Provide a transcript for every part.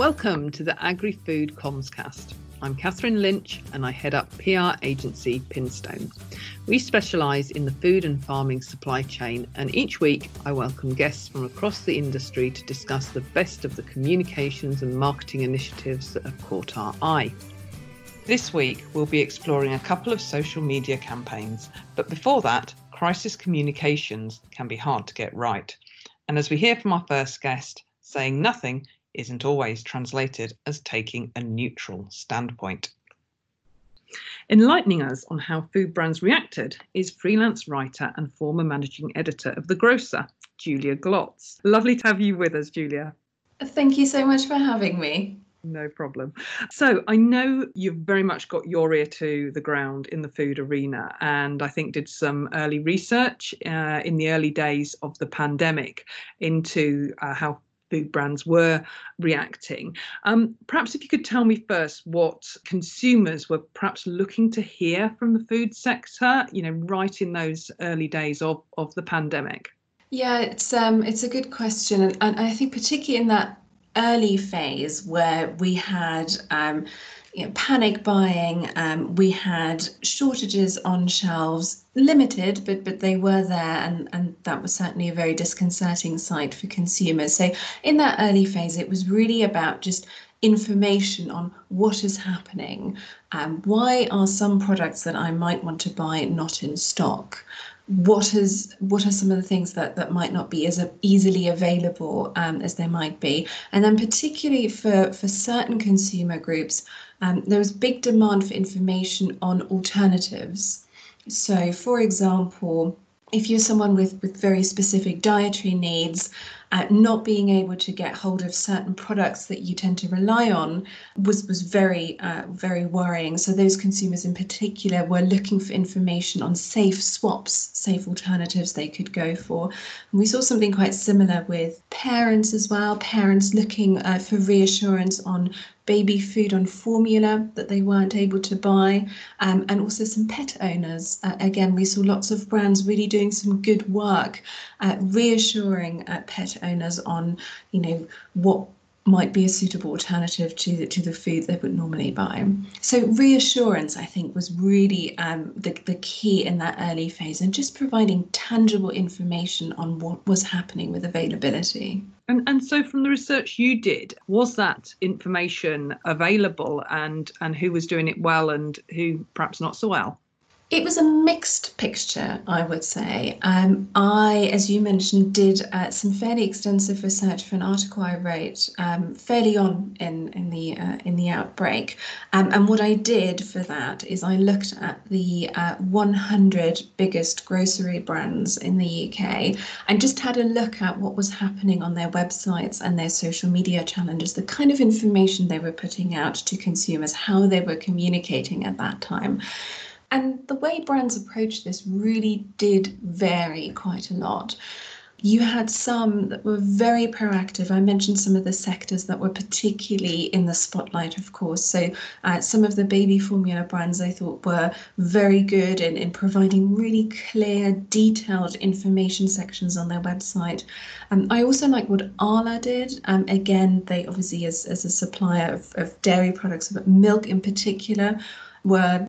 Welcome to the Agri-Food Commscast. I'm Catherine Lynch and I head up PR agency Pinstone. We specialise in the food and farming supply chain, and each week I welcome guests from across the industry to discuss the best of the communications and marketing initiatives that have caught our eye. This week we'll be exploring a couple of social media campaigns, but before that, crisis communications can be hard to get right. And as we hear from our first guest, saying nothing isn't always translated as taking a neutral standpoint. Enlightening us on how food brands reacted is freelance writer and former managing editor of The Grocer, Julia Glotz. Lovely to have you with us, Julia. Thank you so much for having me. No problem. So I know you've very much got your ear to the ground in the food arena, and I think did some early research in the early days of the pandemic into how food brands were reacting. Perhaps if you could tell me first what consumers were perhaps looking to hear from the food sector, right in those early days of the pandemic. Yeah, it's a good question, and I think particularly in that early phase where we had panic buying, we had shortages on shelves, limited, but they were there, and that was certainly a very disconcerting sight for consumers. So in that early phase, it was really about just information on what is happening, why are some products that I might want to buy not in stock. What are some of the things that might not be as easily available as they might be? And then particularly for certain consumer groups, there was big demand for information on alternatives. So, for example, if you're someone with very specific dietary needs, not being able to get hold of certain products that you tend to rely on was very worrying. So those consumers in particular were looking for information on safe swaps, safe alternatives they could go for. And we saw something quite similar with parents as well, parents looking for reassurance on baby food on formula that they weren't able to buy, and also some pet owners. Again, we saw lots of brands really doing some good work reassuring pet owners on, what might be a suitable alternative to the food they would normally buy. So reassurance, I think, was really the key in that early phase, and just providing tangible information on what was happening with availability. And so from the research you did, was that information available, and who was doing it well and who perhaps not so well? It was a mixed picture, I would say. I, as you mentioned, did some fairly extensive research for an article I wrote fairly on in the outbreak. And what I did for that is I looked at the 100 biggest grocery brands in the UK and just had a look at what was happening on their websites and their social media challenges, the kind of information they were putting out to consumers, how they were communicating at that time. And the way brands approach this really did vary quite a lot. You had some that were very proactive. I mentioned some of the sectors that were particularly in the spotlight, of course. So some of the baby formula brands I thought were very good in providing really clear, detailed information sections on their website. I also like what Arla did. Again, they obviously, as a supplier of dairy products, but milk in particular, were,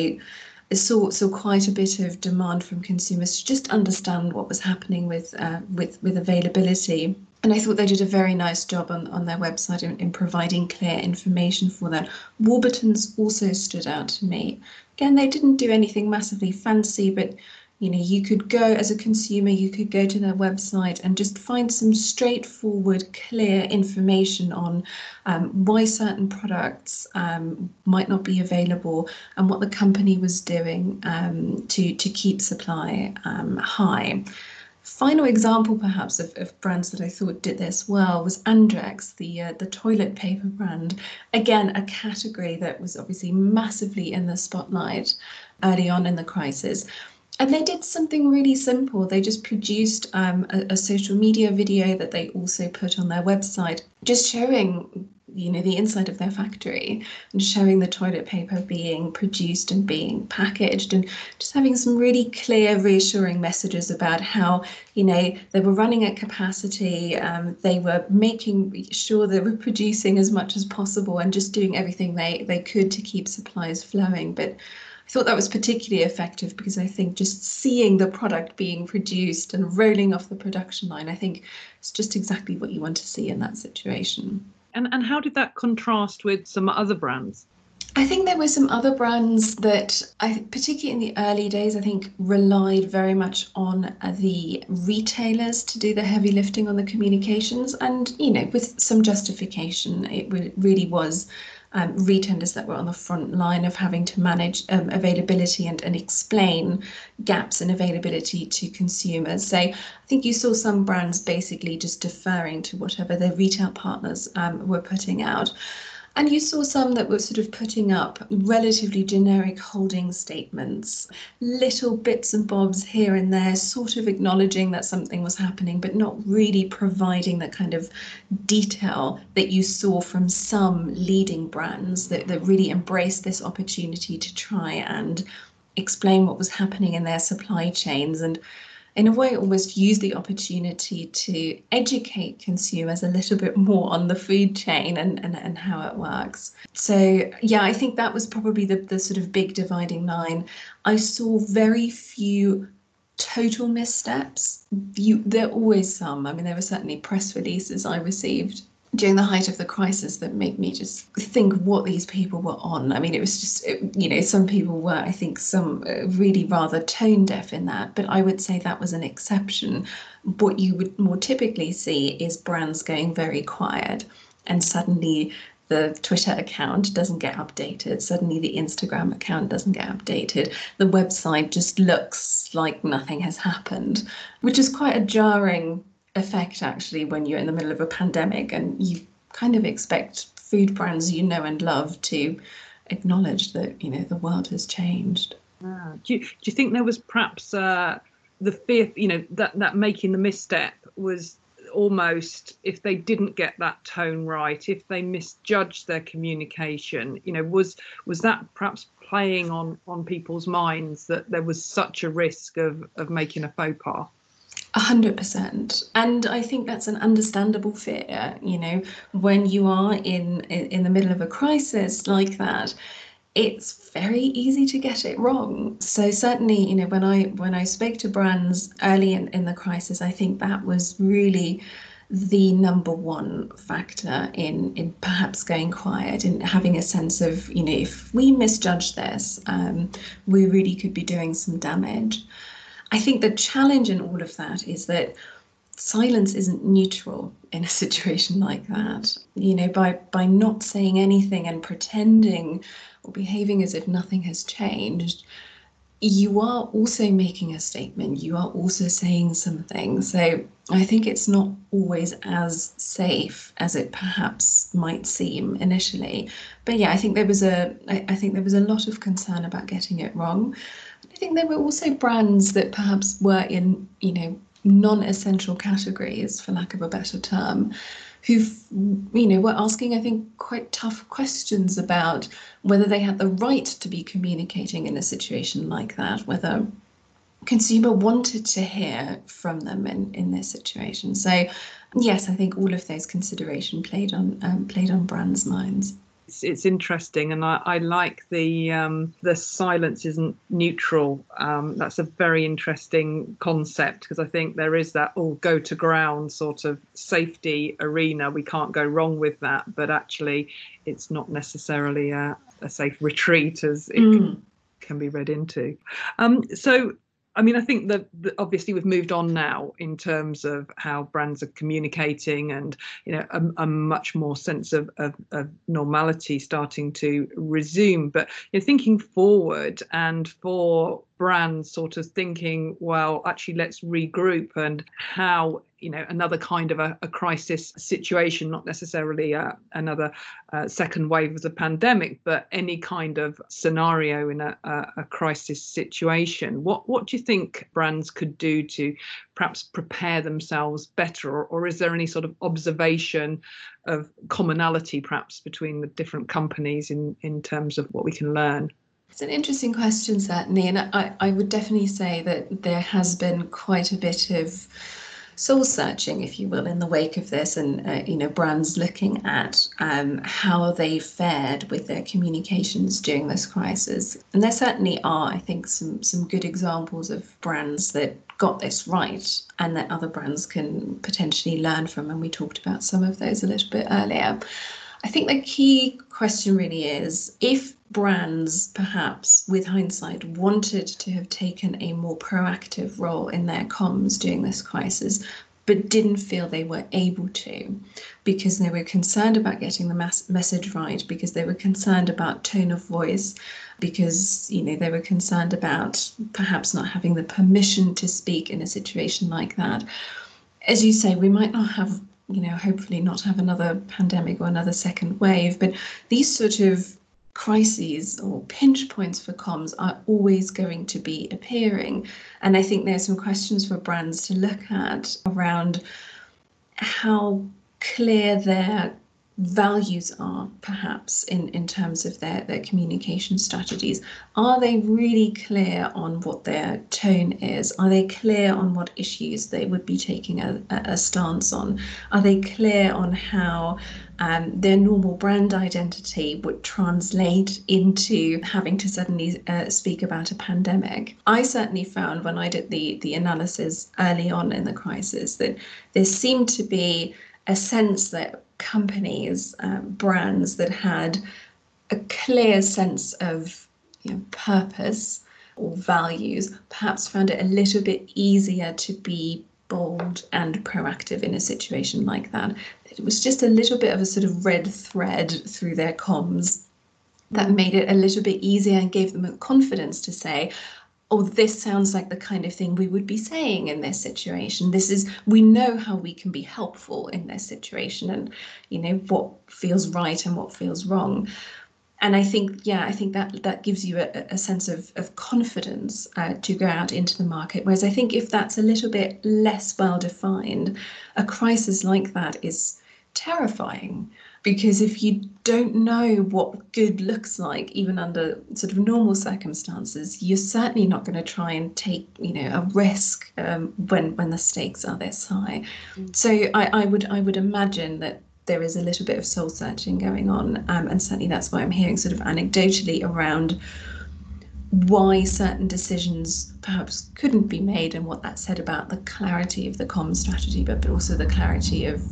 saw quite a bit of demand from consumers to just understand what was happening with availability. And I thought they did a very nice job on their website in providing clear information for that. Warburton's also stood out to me. Again, they didn't do anything massively fancy, but you could go as a consumer, you could go to their website and just find some straightforward, clear information on why certain products might not be available and what the company was doing to keep supply high. Final example, perhaps, of brands that I thought did this well was Andrex, the toilet paper brand. Again, a category that was obviously massively in the spotlight early on in the crisis. And they did something really simple. They just produced a social media video that they also put on their website, just showing, the inside of their factory and showing the toilet paper being produced and being packaged, and just having some really clear, reassuring messages about how, they were running at capacity. They were making sure they were producing as much as possible and just doing everything they could to keep supplies flowing. But I thought that was particularly effective because I think just seeing the product being produced and rolling off the production line, I think it's just exactly what you want to see in that situation. And how did that contrast with some other brands? I think there were some other brands that particularly in the early days, I think relied very much on the retailers to do the heavy lifting on the communications. And, with some justification, it really was retailers that were on the front line of having to manage availability and explain gaps in availability to consumers. So I think you saw some brands basically just deferring to whatever their retail partners were putting out. And you saw some that were sort of putting up relatively generic holding statements, little bits and bobs here and there, sort of acknowledging that something was happening, but not really providing the kind of detail that you saw from some leading brands that really embraced this opportunity to try and explain what was happening in their supply chains, and in a way almost use the opportunity to educate consumers a little bit more on the food chain and how it works. So yeah, I think that was probably the sort of big dividing line. I saw very few total missteps. There are always some. I mean, there were certainly press releases I received during the height of the crisis that made me just think what these people were on. I mean, it was just, some people were, I think, some really rather tone deaf in that, but I would say that was an exception. What you would more typically see is brands going very quiet, and suddenly the Twitter account doesn't get updated. Suddenly the Instagram account doesn't get updated. The website just looks like nothing has happened, which is quite a jarring effect actually when you're in the middle of a pandemic and you kind of expect food brands you know and love to acknowledge that the world has changed. Do you think there was perhaps the fear, that making the misstep was almost, if they didn't get that tone right, if they misjudged their communication, was that perhaps playing on people's minds that there was such a risk of making a faux pas? 100%. And I think that's an understandable fear, when you are in the middle of a crisis like that, it's very easy to get it wrong. So certainly, when I spoke to brands early in the crisis, I think that was really the number one factor in perhaps going quiet and having a sense of, if we misjudge this, we really could be doing some damage. I think the challenge in all of that is that silence isn't neutral in a situation like that. By not saying anything and pretending or behaving as if nothing has changed, you are also making a statement. You are also saying something. So I think it's not always as safe as it perhaps might seem initially. But yeah, I think there was a lot of concern about getting it wrong. I think there were also brands that perhaps were in, non-essential categories, for lack of a better term, were asking, I think, quite tough questions about whether they had the right to be communicating in a situation like that, whether consumer wanted to hear from them in this situation. So yes, I think all of those considerations played on brands' minds. It's interesting, and I like the silence isn't neutral. That's a very interesting concept, because I think there is that all go to ground sort of safety arena. We can't go wrong with that, but actually it's not necessarily a safe retreat as it can be read into. So I mean, I think that obviously we've moved on now in terms of how brands are communicating, and a much more sense of normality starting to resume. But thinking forward, and for brands sort of thinking, well, actually, let's regroup, and how another kind of a crisis situation, not necessarily another second wave of the pandemic, but any kind of scenario in a crisis situation. What do you think brands could do to perhaps prepare themselves better, or is there any sort of observation of commonality perhaps between the different companies in terms of what we can learn? It's an interesting question, certainly, and I would definitely say that there has been quite a bit of soul searching, if you will, in the wake of this, and brands looking at how they fared with their communications during this crisis. And there certainly are, I think, some good examples of brands that got this right and that other brands can potentially learn from. And we talked about some of those a little bit earlier. I think the key question really is, if brands, perhaps with hindsight, wanted to have taken a more proactive role in their comms during this crisis, but didn't feel they were able to because they were concerned about getting the message right, because they were concerned about tone of voice, because they were concerned about perhaps not having the permission to speak in a situation like that. As you say, we might not have, hopefully not have another pandemic or another second wave, but these sort of crises or pinch points for comms are always going to be appearing. And I think there's some questions for brands to look at around how clear their values are, perhaps in terms of their communication strategies. Are they really clear on what their tone is? Are they clear on what issues they would be taking a stance on? Are they clear on how their normal brand identity would translate into having to suddenly speak about a pandemic? I certainly found when I did the analysis early on in the crisis that there seemed to be a sense that companies, brands that had a clear sense of purpose or values, perhaps found it a little bit easier to be bold and proactive in a situation like that. It was just a little bit of a sort of red thread through their comms that made it a little bit easier and gave them a confidence to say, oh, this sounds like the kind of thing we would be saying in this situation. We know how we can be helpful in this situation, and what feels right and what feels wrong. And I think that gives you a sense of confidence to go out into the market. Whereas I think if that's a little bit less well defined, a crisis like that is terrifying. Because if you don't know what good looks like, even under sort of normal circumstances, you're certainly not going to try and take, a risk when the stakes are this high. So I would imagine that there is a little bit of soul searching going on, and certainly that's why I'm hearing sort of anecdotally around why certain decisions perhaps couldn't be made and what that said about the clarity of the comm strategy, but also the clarity of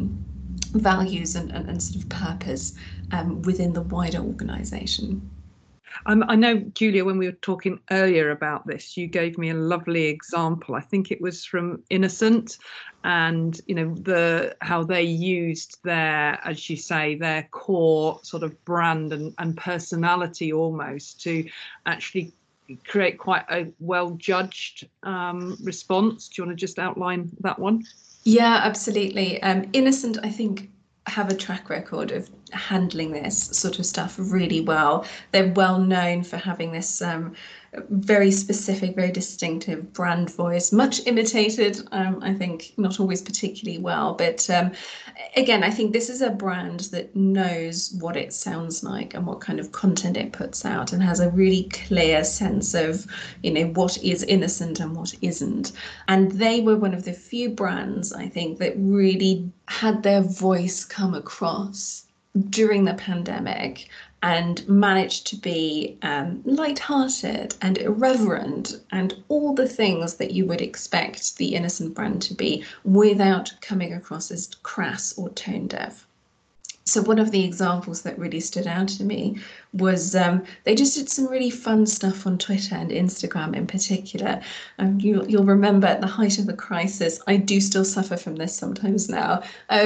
values and sort of purpose within the wider organisation. I know, Julia, when we were talking earlier about this, you gave me a lovely example. I think it was from Innocent, and how they used their, as you say, their core sort of brand and personality almost to actually create quite a well-judged response. Do you want to just outline that one? Yeah, absolutely. Innocent, I think, have a track record of handling this sort of stuff really well. They're well known for having this very specific, very distinctive brand voice, much imitated, I think not always particularly well. But again, I think this is a brand that knows what it sounds like and what kind of content it puts out, and has a really clear sense of, what is innocent and what isn't. And they were one of the few brands, I think, that really had their voice come across during the pandemic and managed to be lighthearted and irreverent and all the things that you would expect the Innocent brand to be without coming across as crass or tone deaf. So one of the examples that really stood out to me was they just did some really fun stuff on Twitter and Instagram in particular. You'll remember at the height of the crisis, I do still suffer from this sometimes now.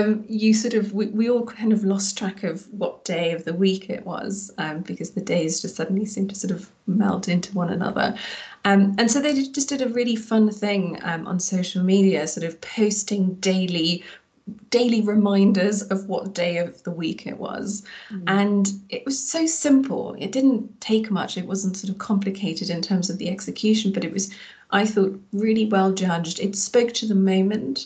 We all kind of lost track of what day of the week it was because the days just suddenly seemed to sort of melt into one another. And so they just did a really fun thing on social media, sort of posting daily reminders of what day of the week it was. And it was so simple. It didn't take much. It wasn't sort of complicated in terms of the execution, but it was, I thought, really well judged. It spoke to the moment.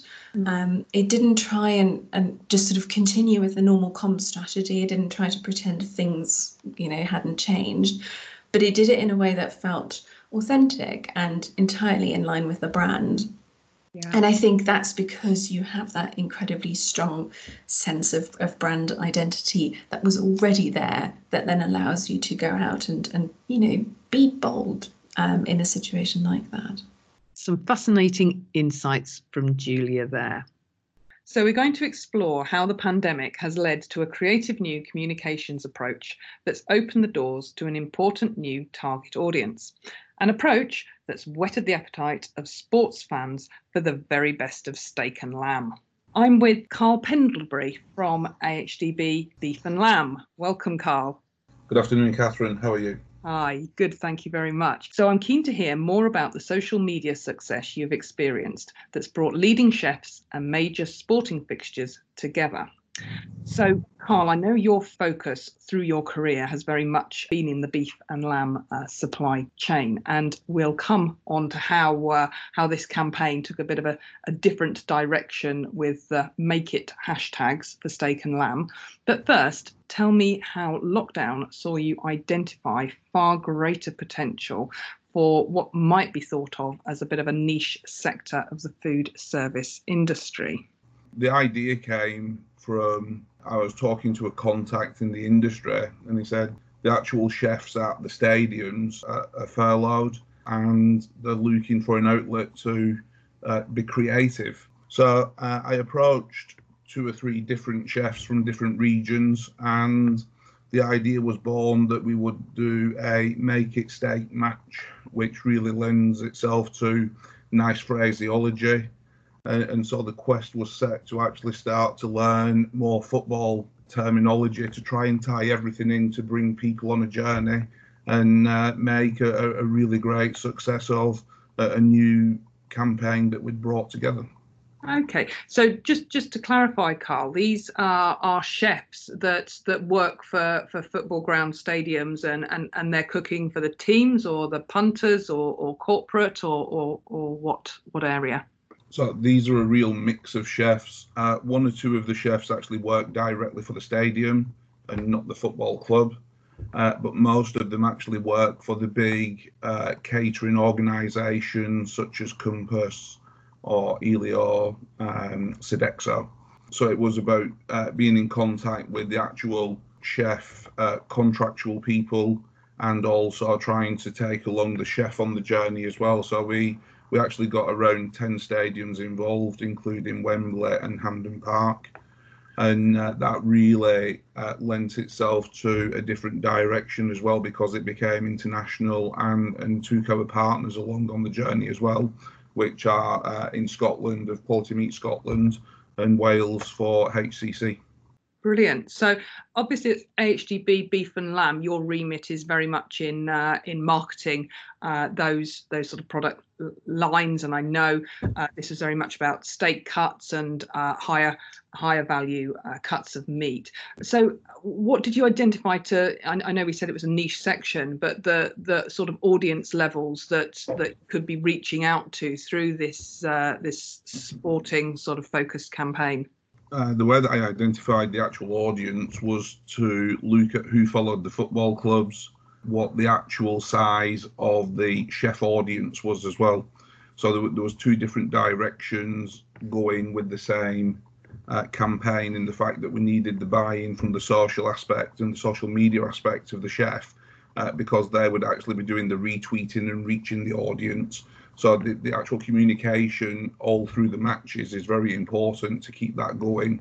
It didn't try and just sort of continue with the normal comms strategy. It didn't try to pretend things, hadn't changed, but it did it in a way that felt authentic and entirely in line with the brand. Yeah. And I think that's because you have that incredibly strong sense of brand identity that was already there, that then allows you to go out and be bold in a situation like that. Some fascinating insights from Julia there. So we're going to explore how the pandemic has led to a creative new communications approach that's opened the doors to an important new target audience. An approach that's whetted the appetite of sports fans for the very best of steak and lamb. I'm with Carl Pendlebury from AHDB Beef and Lamb. Welcome, Carl. Good afternoon, Catherine. How are you? Hi, good, thank you very much. So I'm keen to hear more about the social media success you've experienced that's brought leading chefs and major sporting fixtures together. So, Carl, I know your focus through your career has very much been in the beef and lamb supply chain, and we'll come on to how this campaign took a bit of a different direction with Make It hashtags for steak and lamb. But first, tell me how lockdown saw you identify far greater potential for what might be thought of as a bit of a niche sector of the food service industry. The idea came from, I was talking to a contact in the industry, and he said the actual chefs at the stadiums are furloughed and they're looking for an outlet to be creative. So I approached 2 or 3 different chefs from different regions, and the idea was born that we would do a Make It steak match, which really lends itself to nice phraseology. And so the quest was set to actually start to learn more football terminology to try and tie everything in to bring people on a journey and make a really great success of a new campaign that we'd brought together. Okay, so just to clarify, Carl, these are chefs that work for football ground stadiums and they're cooking for the teams or the punters or corporate or what area? So these are a real mix of chefs. 1 or 2 of the chefs actually work directly for the stadium and not the football club. But most of them actually work for the big catering organisations such as Compass or Elio, Sodexo. So it was about being in contact with the actual chef, contractual people, and also trying to take along the chef on the journey as well. So we actually got around 10 stadiums involved, including Wembley and Hampden Park. And that really lent itself to a different direction as well, because it became international and took our partners along on the journey as well, which are in Scotland of Quality Meat Scotland and Wales for HCC. Brilliant. So obviously it's AHDB Beef and Lamb. Your remit is very much in marketing those sort of product lines, and I know this is very much about steak cuts and higher value cuts of meat. So what did you identify to? I know we said it was a niche section, but the sort of audience levels that could be reaching out to through this sporting sort of focused campaign. The way that I identified the actual audience was to look at who followed the football clubs, what the actual size of the chef audience was as well. So there was 2 different directions going with the same campaign, in the fact that we needed the buy-in from the social aspect and the social media aspect of the chef, because they would actually be doing the retweeting and reaching the audience. So the actual communication all through the matches is very important to keep that going.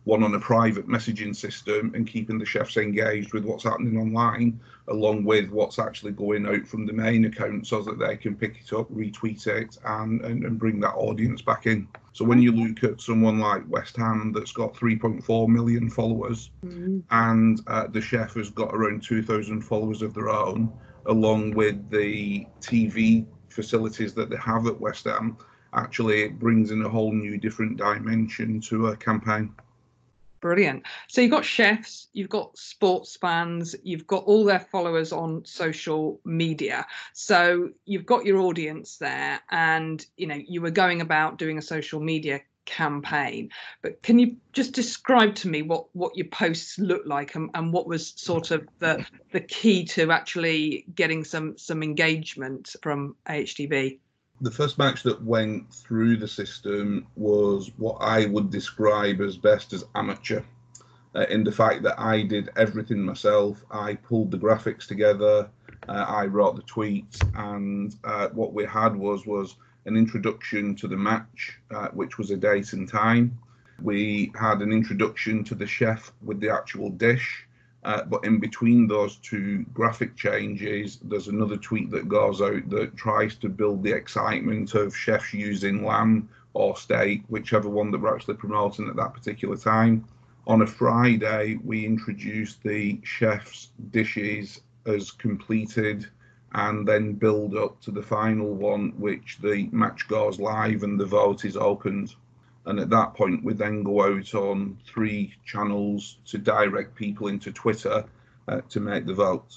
one on a private messaging system and keeping the chefs engaged with what's happening online, along with what's actually going out from the main account so that they can pick it up, retweet it, and bring that audience back in. So when you look at someone like West Ham that's got 3.4 million followers, and the chef has got around 2,000 followers of their own, along with the TV facilities that they have at West Ham, actually it brings in a whole new different dimension to a campaign. Brilliant. So you've got chefs, you've got sports fans, you've got all their followers on social media. So you've got your audience there, and you were going about doing a social media campaign. But can you just describe to me what your posts look like, and what was sort of the key to actually getting some engagement from AHTV? The first match that went through the system was what I would describe as best as amateur, in the fact that I did everything myself. I pulled the graphics together, I wrote the tweets, and what we had was an introduction to the match, which was a date and time. We had an introduction to the chef with the actual dish. But in between those two graphic changes, there's another tweet that goes out that tries to build the excitement of chefs using lamb or steak, whichever one that we're actually promoting at that particular time. On a Friday, we introduced the chef's dishes as completed, and then build up to the final one, which the match goes live and the vote is opened. And at that point, we then go out on 3 channels to direct people into Twitter to make the vote.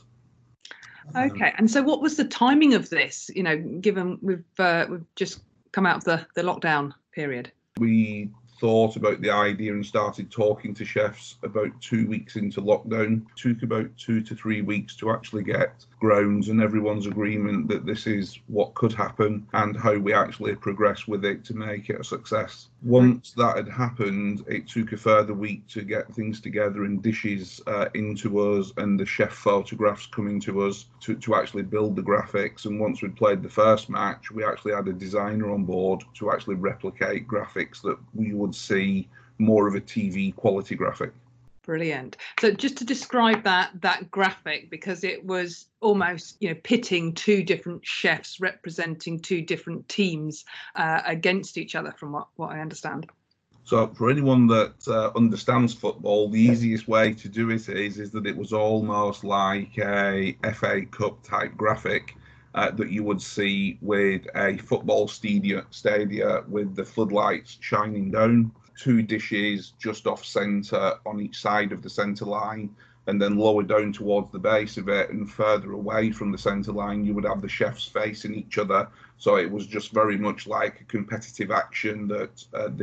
Okay. And so what was the timing of this, given we've just come out of the lockdown period? We thought about the idea and started talking to chefs about 2 weeks into lockdown. It took about 2 to 3 weeks to actually get grounds and everyone's agreement that this is what could happen and how we actually progress with it to make it a success. Once that had happened, it took a further week to get things together and dishes into us and the chef photographs coming to us to actually build the graphics. And once we'd played the first match, we actually had a designer on board to actually replicate graphics that we would see more of a TV quality graphic. Brilliant. So just to describe that graphic, because it was almost pitting 2 different chefs representing 2 different teams against each other, from what I understand. So for anyone that understands football, the easiest way to do it is that it was almost like a FA Cup type graphic that you would see with a football stadia with the floodlights shining down. 2 dishes just off centre on each side of the centre line, and then lower down towards the base of it and further away from the centre line you would have the chefs facing each other. So it was just very much like a competitive action that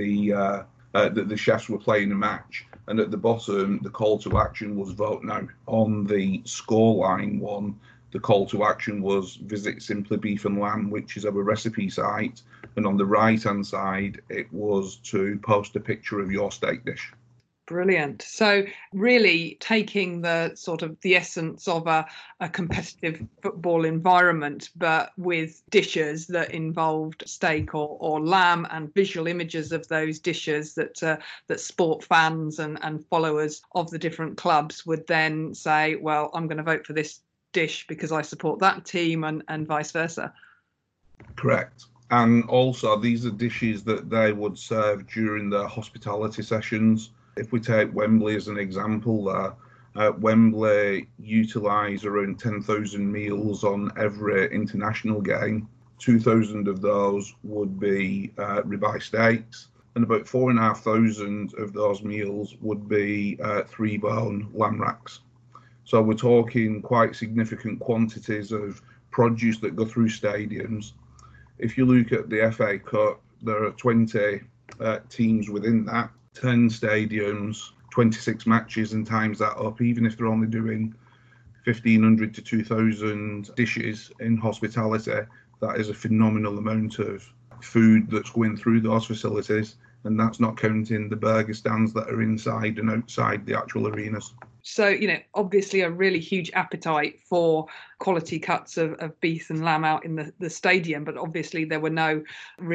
the chefs were playing a match. And at the bottom, the call to action was vote now. On the scoreline one, the call to action was visit Simply Beef and Lamb, which is our recipe site. And on the right-hand side, it was to post a picture of your steak dish. Brilliant. So really taking the sort of the essence of a competitive football environment, but with dishes that involved steak or lamb, and visual images of those dishes that sport fans and followers of the different clubs would then say, well, I'm going to vote for this dish because I support that team, and vice versa. Correct. And also, these are dishes that they would serve during their hospitality sessions. If we take Wembley as an example there, Wembley utilise around 10,000 meals on every international game. 2,000 of those would be ribeye steaks, and about 4,500 of those meals would be 3-bone lamb racks. So we're talking quite significant quantities of produce that go through stadiums. If you look at the FA Cup, there are 20 teams within that, 10 stadiums, 26 matches, and times that up, even if they're only doing 1,500 to 2,000 dishes in hospitality, that is a phenomenal amount of food that's going through those facilities. And that's not counting the burger stands that are inside and outside the actual arenas. So, obviously a really huge appetite for quality cuts of beef and lamb out in the stadium, but obviously there were no real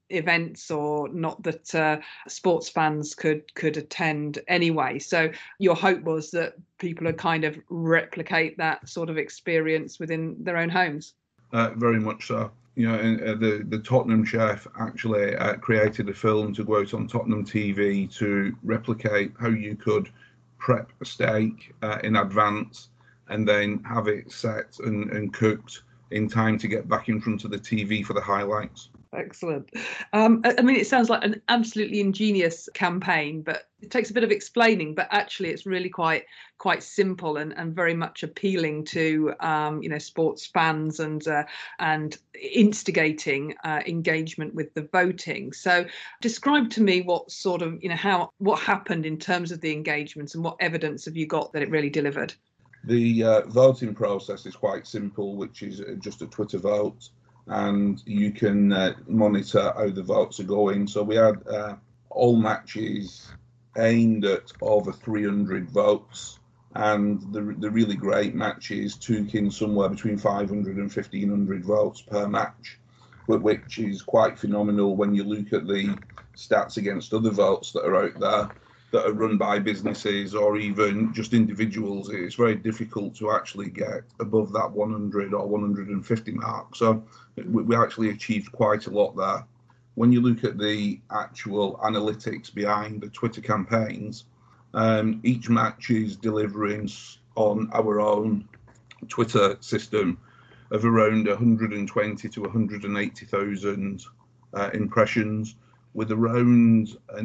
events, or not that sports fans could attend anyway. So your hope was that people would kind of replicate that sort of experience within their own homes. Very much so. The Tottenham chef actually created a film to go out on Tottenham TV to replicate how you could prep a steak in advance and then have it set and cooked in time to get back in front of the TV for the highlights. Excellent. I mean, it sounds like an absolutely ingenious campaign, but it takes a bit of explaining. But actually, it's really quite simple and very much appealing to sports fans and instigating engagement with the voting. So, describe to me what sort of what happened in terms of the engagement, and what evidence have you got that it really delivered? The voting process is quite simple, which is just a Twitter vote. And you can monitor how the votes are going. So we had all matches aimed at over 300 votes, and the really great matches took in somewhere between 500 and 1,500 votes per match, which is quite phenomenal when you look at the stats against other votes that are out there that are run by businesses or even just individuals. It's very difficult to actually get above that 100 or 150 mark. So we actually achieved quite a lot there. When you look at the actual analytics behind the Twitter campaigns, each match is delivering on our own Twitter system of around 120 to 180,000 impressions, with around a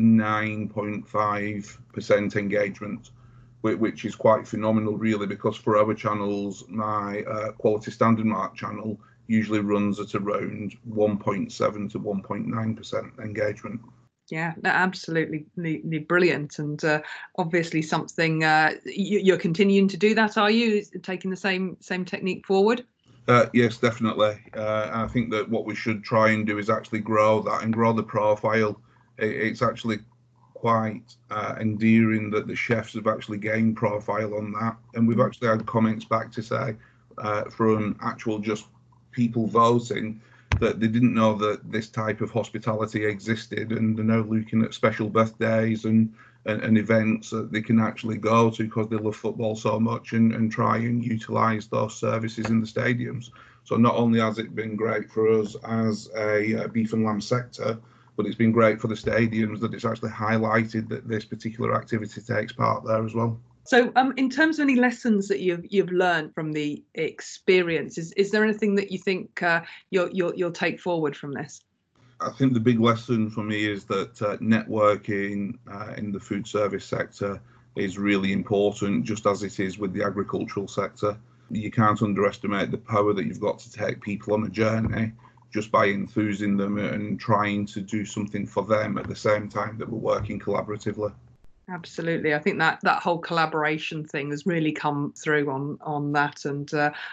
9.5% engagement, which is quite phenomenal, really, because for our channels, my Quality Standard Mark channel usually runs at around 1.7 to 1.9% engagement. Yeah, no, absolutely brilliant, and obviously something you're continuing to do that. Are you taking the same technique forward? Yes, definitely. I think that what we should try and do is actually grow that and grow the profile. It's actually quite endearing that the chefs have actually gained profile on that. And we've actually had comments back to say from actual just people voting that they didn't know that this type of hospitality existed, and they're now looking at special birthdays and events that they can actually go to because they love football so much, and try and utilise those services in the stadiums. So not only has it been great for us as a beef and lamb sector, but it's been great for the stadiums that it's actually highlighted that this particular activity takes part there as well. So in terms of any lessons that you've learned from the experience, is there anything that you think you'll take forward from this? I think the big lesson for me is that networking in the food service sector is really important, just as it is with the agricultural sector. You can't underestimate the power that you've got to take people on a journey just by enthusing them and trying to do something for them at the same time that we're working collaboratively. Absolutely. I think that whole collaboration thing has really come through on that, and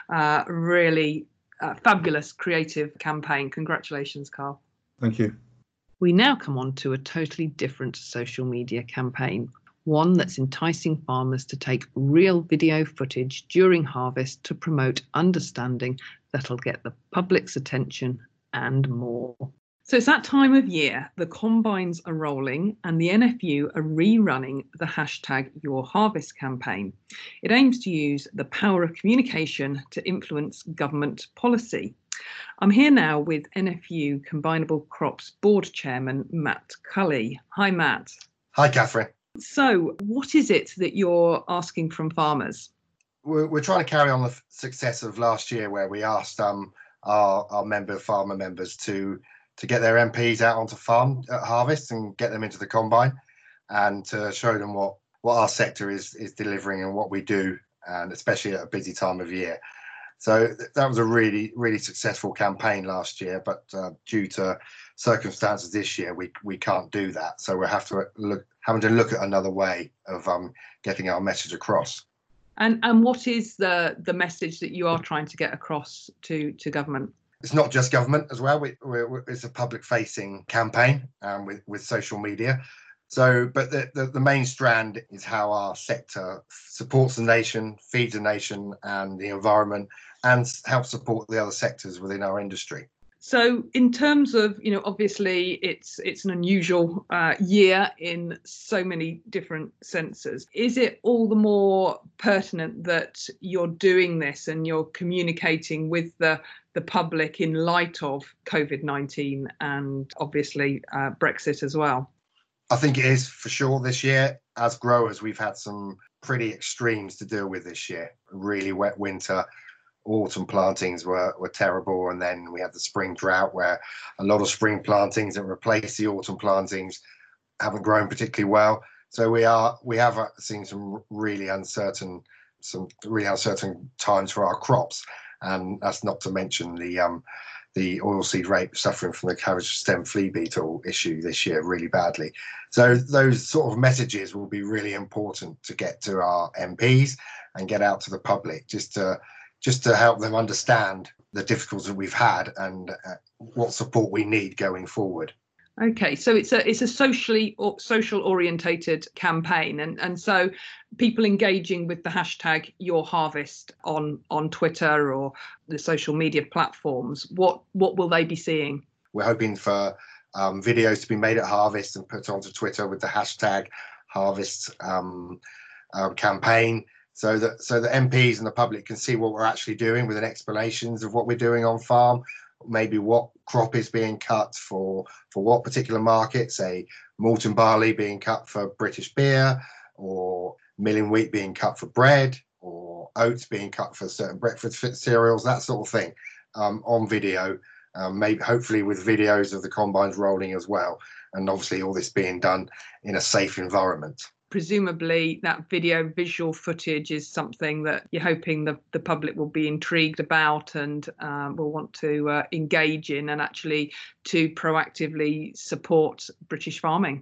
really fabulous creative campaign. Congratulations, Carl. Thank you. We now come on to a totally different social media campaign, one that's enticing farmers to take real video footage during harvest to promote understanding that'll get the public's attention and more. So it's that time of year, the combines are rolling and the NFU are rerunning the #YourHarvest campaign. It aims to use the power of communication to influence government policy. I'm here now with NFU Combinable Crops Board Chairman, Matt Cully. Hi, Matt. Hi, Catherine. So what is it that you're asking from farmers? We're trying to carry on the success of last year, where we asked our farmer members to get their MPs out onto farm at harvest and get them into the combine, and to show them what our sector is delivering and what we do, and especially at a busy time of year. So that was a really, really successful campaign last year, but due to circumstances this year, we can't do that. So we're having to look at another way of getting our message across. And what is the message that you are trying to get across to government? It's not just government as well. It's a public-facing campaign with social media. So, but the main strand is how our sector supports the nation, feeds the nation and the environment, and helps support the other sectors within our industry. So in terms of, obviously it's an unusual year in so many different senses. Is it all the more pertinent that you're doing this and you're communicating with the public in light of COVID-19 and obviously Brexit as well? I think it is for sure this year. As growers, we've had some pretty extremes to deal with this year. Really wet winter. Autumn plantings were terrible, and then we had the spring drought where a lot of spring plantings that replaced the autumn plantings haven't grown particularly well. So we have seen some really uncertain times for our crops, and that's not to mention the oilseed rape suffering from the cabbage stem flea beetle issue this year really badly. So those sort of messages will be really important to get to our MPs and get out to the public, just to help them understand the difficulties we've had and what support we need going forward. Okay, so it's a social orientated campaign, and so people engaging with the hashtag Your Harvest on Twitter or the social media platforms, what will they be seeing? We're hoping for videos to be made at Harvest and put onto Twitter with the hashtag Harvest campaign, so that MPs and the public can see what we're actually doing with an explanations of what we're doing on farm. Maybe what crop is being cut for what particular market, say Moulton barley being cut for British beer, or milling wheat being cut for bread, or oats being cut for certain breakfast cereals, that sort of thing, on video, maybe hopefully with videos of the combines rolling as well, and obviously all this being done in a safe environment. Presumably that visual footage is something that you're hoping the public will be intrigued about and will want to engage in, and actually to proactively support British farming.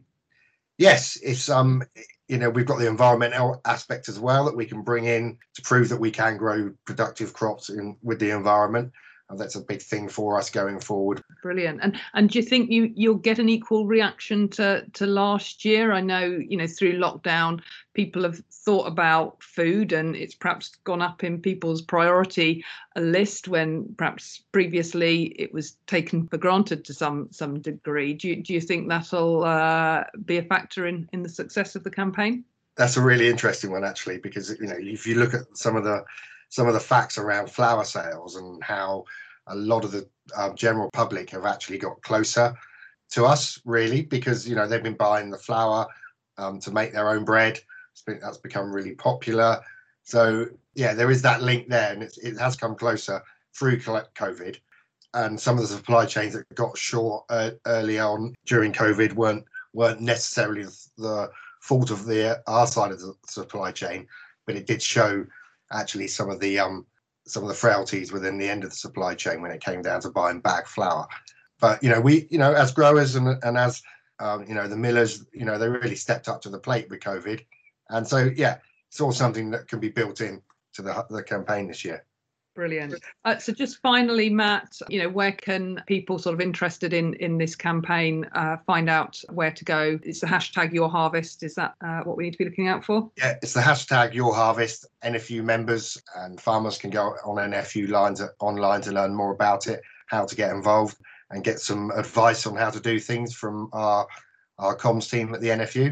Yes, it's we've got the environmental aspect as well that we can bring in to prove that we can grow productive crops with the environment. And that's a big thing for us going forward. Brilliant. And do you think you'll get an equal reaction to last year? I know, through lockdown, people have thought about food and it's perhaps gone up in people's priority list when perhaps previously it was taken for granted to some degree. Do you think that'll be a factor in the success of the campaign? That's a really interesting one, actually, because, if you look at some of the facts around flour sales and how a lot of the general public have actually got closer to us, really, because they've been buying the flour to make their own bread. That's become really popular. So yeah, there is that link there, and it has come closer through COVID. And some of the supply chains that got short early on during COVID weren't necessarily the fault of our side of the supply chain, but it did show actually some of the frailties within the end of the supply chain when it came down to buying bag flour. But we as growers and as the millers, they really stepped up to the plate with COVID, and so yeah, it's all something that can be built in to the campaign this year. Brilliant. So just finally, Matt, where can people sort of interested in this campaign find out where to go? It's the hashtag Your Harvest. Is that what we need to be looking out for? Yeah, it's the hashtag Your Harvest. NFU members and farmers can go on NFU lines online to learn more about it, how to get involved, and get some advice on how to do things from our comms team at the NFU.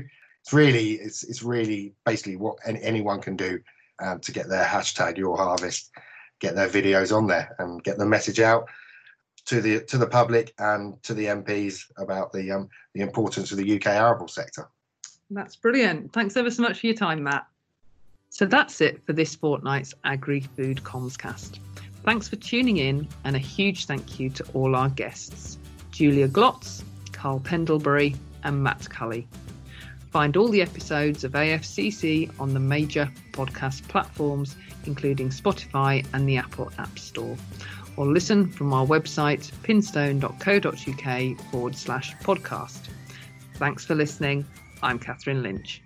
It's really basically what anyone can do to get their hashtag Your Harvest, get their videos on there and get the message out to the public and to the MPs about the importance of the UK arable sector. That's brilliant. Thanks ever so much for your time, Matt. So that's it for this fortnight's Agri-Food Commscast. Thanks for tuning in, and a huge thank you to all our guests, Julia Glotz, Carl Pendlebury and Matt Cully. Find all the episodes of AFCC on the major podcast platforms, including Spotify and the Apple App Store, or listen from our website pinstone.co.uk/podcast. Thanks for listening. I'm Catherine Lynch.